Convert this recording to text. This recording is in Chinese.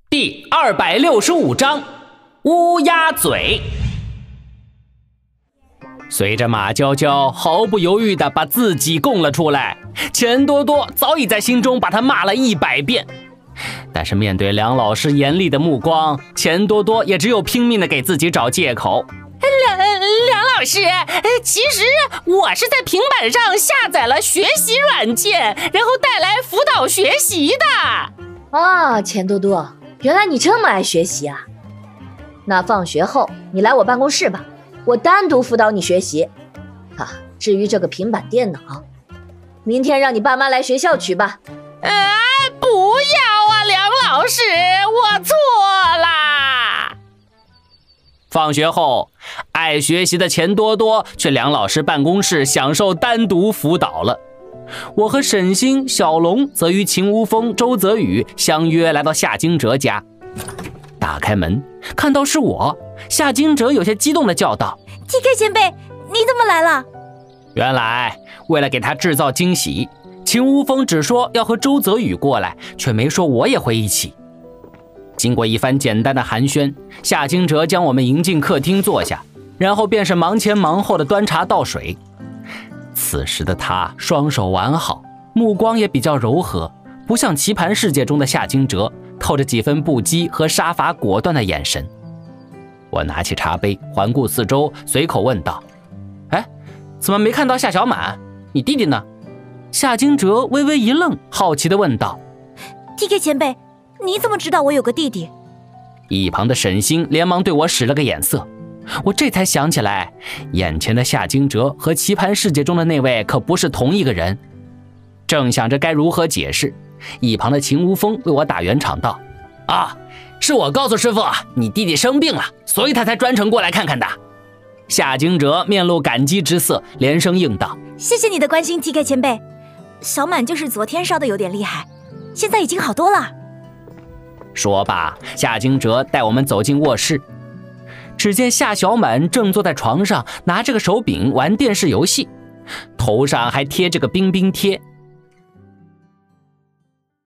第265章乌鸦嘴。随着马娇娇毫不犹豫地把自己供了出来，钱多多早已在心中把他骂了100遍。但是面对梁老师严厉的目光，钱多多也只有拼命地给自己找借口。 梁老师，其实我是在平板上下载了学习软件，然后带来辅导学习的。 啊，钱多多，原来你这么爱学习啊！那放学后你来我办公室吧，我单独辅导你学习。啊，至于这个平板电脑，明天让你爸妈来学校取吧。 不要啊，梁老师，我错啦。 放学后，爱学习的钱多多去梁老师办公室享受单独辅导了。我和沈星、小龙则与秦无风、周泽宇相约来到夏惊蛰家。打开门，看到是我，夏惊蛰有些激动地叫道 ：“TK 前辈，你怎么来了？” 原来为了给他制造惊喜，秦无风只说要和周泽宇过来，却没说我也会一起。经过一番简单的寒暄，夏惊蛰将我们迎进客厅坐下，然后便是忙前忙后的端茶倒水。此时的他双手完好，目光也比较柔和，不像棋盘世界中的夏惊蛰，透着几分不羁和杀伐果断的眼神。我拿起茶杯环顾四周，随口问道：“哎，怎么没看到夏小满？你弟弟呢？”夏惊蛰微微一愣，好奇地问道 ：“TK 前辈，你怎么知道我有个弟弟？” 一旁的沈星连忙对我使了个眼色，我这才想起来，眼前的夏惊蛰和棋盘世界中的那位可不是同一个人。正想着该如何解释，一旁的秦无风为我打圆场道：“啊，是我告诉师傅你弟弟生病了，所以他才专程过来看看的。”夏惊蛰面露感激之色，连声应道：“ 谢谢你的关心 ，TK 前辈。小满就是昨天烧的有点厉害，现在已经好多了。” 说罢，夏惊蛰带我们走进卧室。只见夏小满正坐在床上，拿着个手柄玩电视游戏，头上还贴着个冰冰贴，